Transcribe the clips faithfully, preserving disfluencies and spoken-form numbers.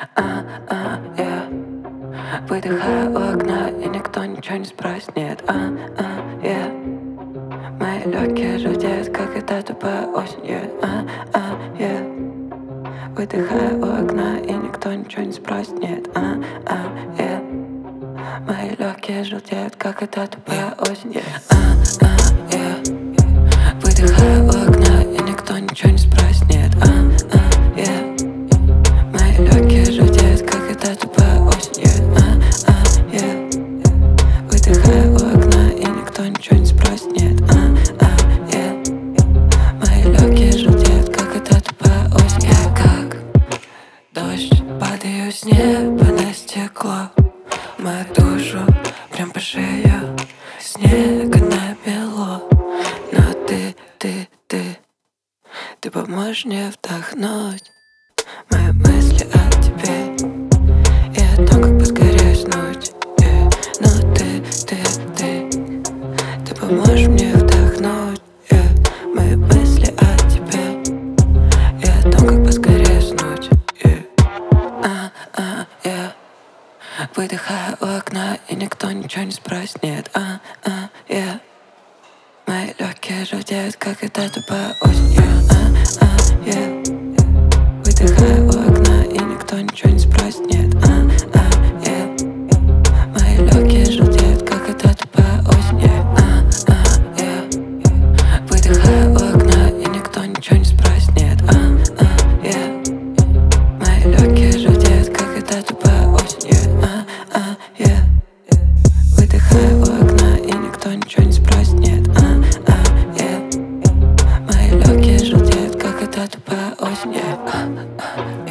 а, а, я выдыхаю у окна, и никто ничего не спросит. Нет, а, а, я мои легкие желтеют, как эта тупая осень. Yeah, а, а, я выдыхаю у окна, и никто ничего не спросит. Нет, а, а, я мои легкие желтеют, как эта тупая осень. Yeah, а, а, я выдыхаю у окна, и никто ничего не спросит. Нет, а, а, я мои легкие желтеют, как эта тупая осень. Yeah, а, а, я выдыхаю у окна, и никто ничего не спросит. Нет, а, а, я мои легкие желтеют, как эта тупая осень. Я как дождь, падаю с неба на стекло, мою душу прям по шею снега намело. Но ты, ты, ты, ты поможешь мне вдохнуть мои мысли о тебе и о том, как поскорее уснуть. Yeah. Но ты, ты, ты, ты поможешь мне вдохнуть yeah. мои мысли о тебе и о том, как поскорее уснуть. Yeah. А, а, я выдыхаю у окна, и никто ничего не спросит. Нет, а, а, я мои легкие желтеют, как эта тупая осень. Yeah. А, а, я выдыхаю у окна, и никто ничего не спросит. Нет, а, а, я мои легкие желтеют, как эта тупая осень. Yeah. А, а, я выдыхаю у окна, и никто ничего не спросит. Нет, а, а, я мои легкие желтеют, как эта тупая осень. Yeah. А, а, я выдыхаю у окна, и никто ничего не спросит. Нет, а, а, я мои легкие желтеют, как эта тупая осень. Yeah. А, а,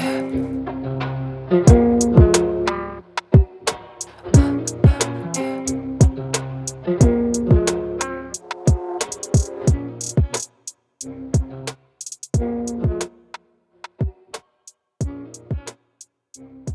yeah.